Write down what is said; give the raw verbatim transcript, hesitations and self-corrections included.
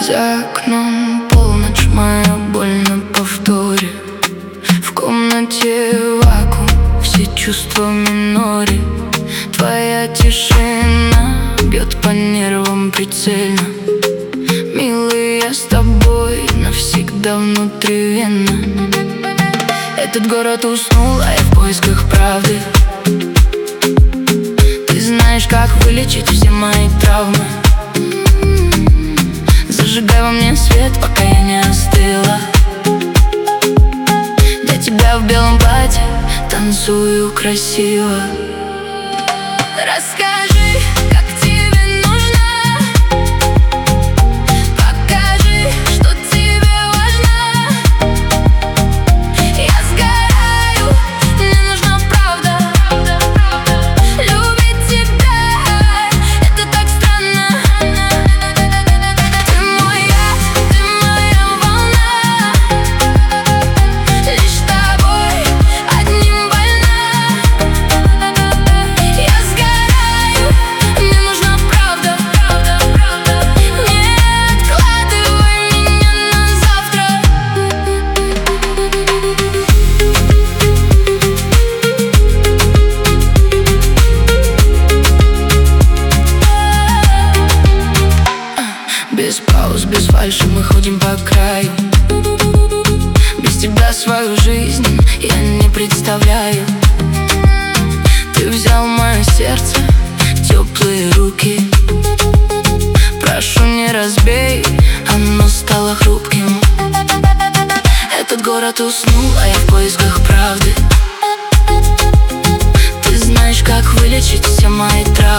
За окном полночь, моя боль на повторе. В комнате вакуум, все чувства в миноре. Твоя тишина бьет по нервам прицельно. Милый, я с тобой навсегда внутривенно. Этот город уснул, а я в поисках правды. Ты знаешь, как вылечить все мои травмы. Зажигай во мне свет, пока я не остыла. Для тебя в белом платье танцую красиво. Расскажи, как тебе нужно. Покажи, что тебе важно. Я сгораю, мне нужна правда. Любить тебя, это так странно. Ты мой яд, ты моя волна. Лишь с тобой одним больна. Я сгораю, мне нужна правда. Не откладывай меня на завтра. Без пауз, без фальши мы ходим по краю. Без тебя свою жизнь я не представляю. Ты взял мое сердце, теплые руки. Прошу, не разбей, оно стало хрупким. Этот город уснул, а я в поисках правды. Ты знаешь, как вылечить все мои травмы.